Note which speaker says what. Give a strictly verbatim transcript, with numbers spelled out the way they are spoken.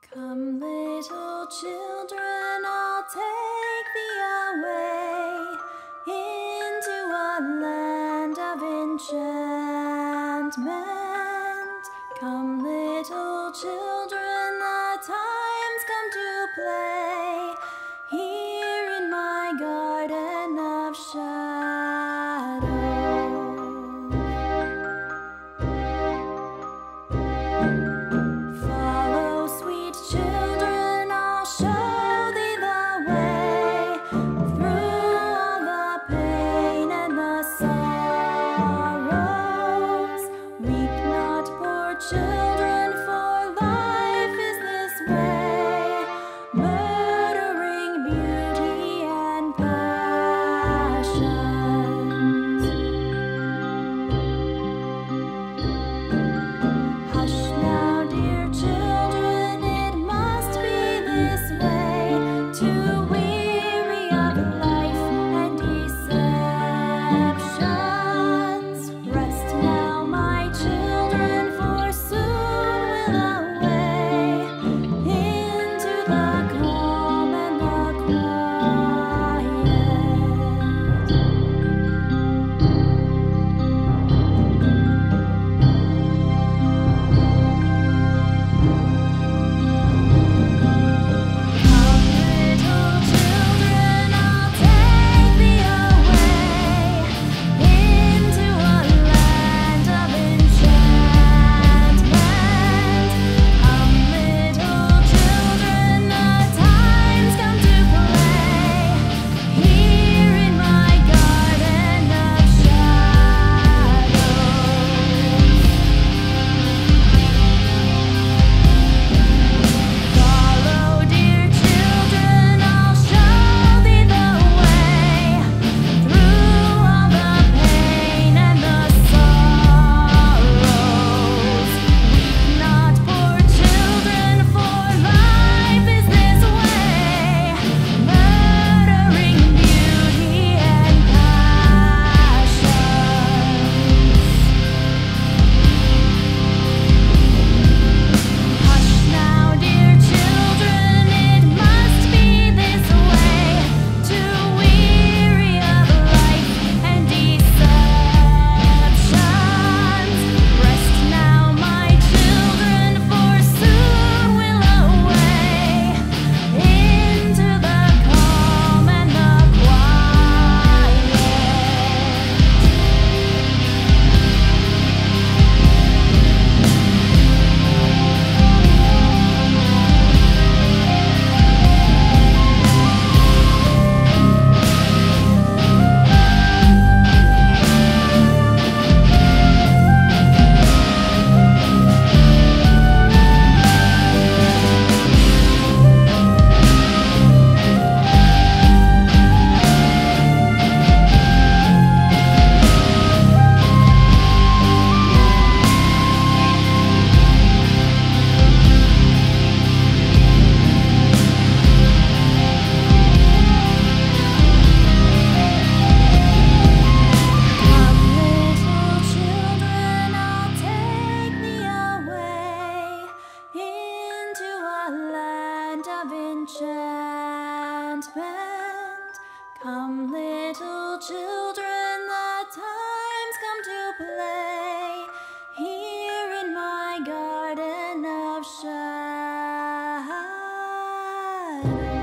Speaker 1: Come, little children, I'll take thee away into a land of enchantment. Come, little children, the time's come to play here in my garden of shadow. Follow, sweet children, I'll show thee the way through all the pain and the sorrows. Weep not, poor children, for life is this way, murdering beauty and passions. Hush now, dear children, it must be this way, too weary of life and deceptions. Rest now, my children, for soon we'll away into the calm and the quiet. Come, little children, I'll take thee away into a land of enchantment. Come, little children, the time's come to play here in my garden of shadows. Follow, dear children, I'll show thee the way through all the pain and the sorrows. Weep not, poor children, for life is this way, murdering beauty and passions. Hush now, dear children, it must be this way, too weary of life and deceptions. Rest now, my children, for soon we'll away into the calm and the quiet. Come, little children, I'll take thee away into a land of enchantment. Come, little children, the time's come to play here in my garden of shadow.